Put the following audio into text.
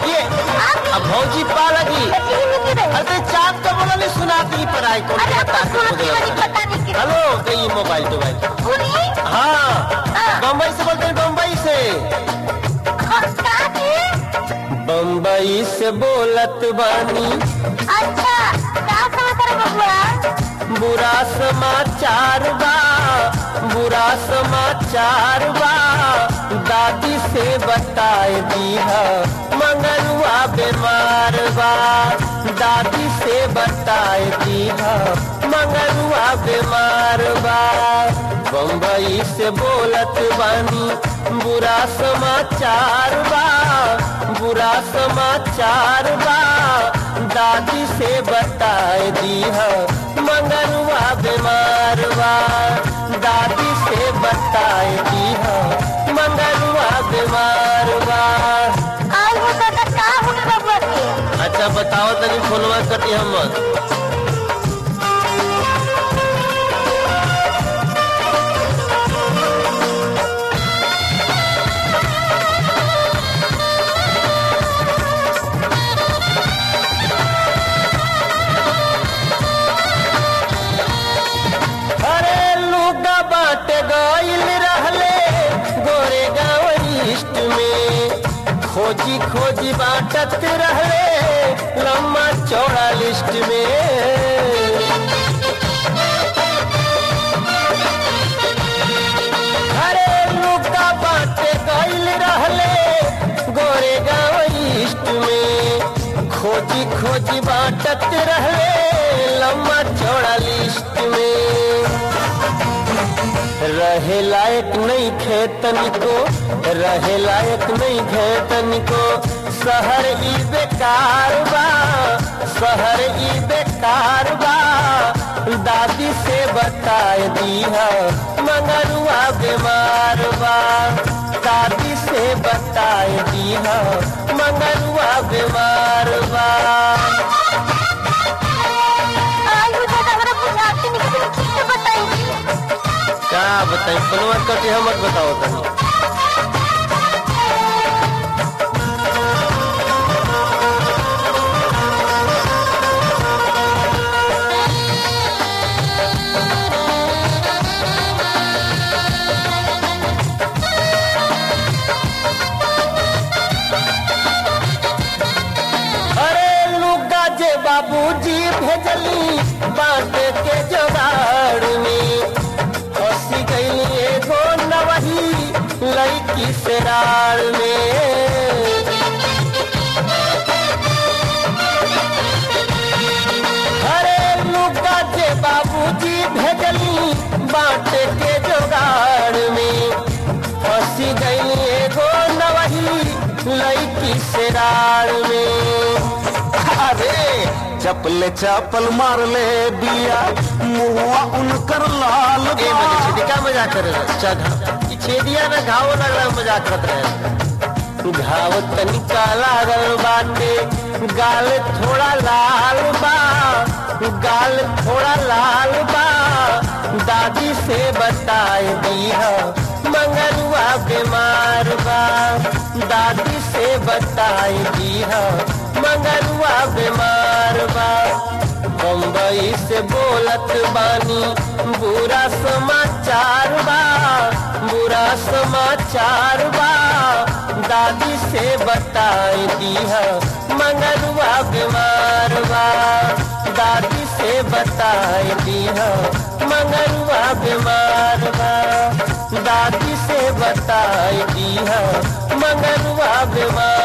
ये अब भौजी पा लगी। अरे चाँद का बोला नहीं सुनाती पढ़ाई को हेलो तो ये मोबाइल तो भाई हाँ बम्बई से बोलते हैं बम्बई से बम्बई से बोलत बानी। अच्छा क्या समाचार बबुआ? बुरा समाचार बा बुरा समाचार बा दादी से बताए दीहा मंगरुआ बीमार बा दादी से बताए दीहा मंगरुआ बीमार बा। बम्बई से बोलत बानी बुरा समाचार बा बुरा समाचार बा दादी से बताए दीहा मंगरुआ बीमार बा दादी से बताए दीहा मंगरुआ बीमार बा। आज वो दादा क्या हो गया बबुआ के? अच्छा बताओ तनी फोनवा कटी हम खोजी खोजी बाटत रहले लम्बा चौड़ा लिस्ट में। हरे लुका बाटे गइल रहले गोरे गाँव लिस्ट में खोजी खोजी बाटत रहले लम्बा चौड़ा लिस्ट में। रहे लायक नहीं खेतन को रहे लायक नहीं खेतन को शहर ई बेकार बा शहर ई बेकार बा दादी से बताए दीहा मंगरुआ बीमार बा दादी से बताए दीहा मंगरुआ बीमार बा। क्या बताई फोनवा कटी हम बताओ तनी। अरे लुगा जे बाबूजी भेजली बाटे के जोगाड़ में फंसी गई एगो नवही लड़की से रार में। अरे लुगा जे बाबूजी भेजली बाटे के जोगाड़ में फंसी गई एगो नवही लड़की से रार में। अरे चपले चपल मार ले दिया मुआ उनकर लाल क्या मजाक कर रहे छेदिया में घाव लग रहा मजाक करत रहे। घाव तनिका लागल बाटे गाल थोड़ा लाल बा गाल थोड़ा लाल बा दादी से बताए दीहा मंगरुआ बीमार बा दादी से बताए दीहा मंगरुआ बीमार बा। बम्बई से बोलत बानी बुरा समाचार बा बुरा समाचार बा दादी से बताए दीहा मंगरुआ बीमार बा दादी से बताए दीहा मंगरुआ बीमार बा दादी से बताए दीहा मंगरुआ बीमार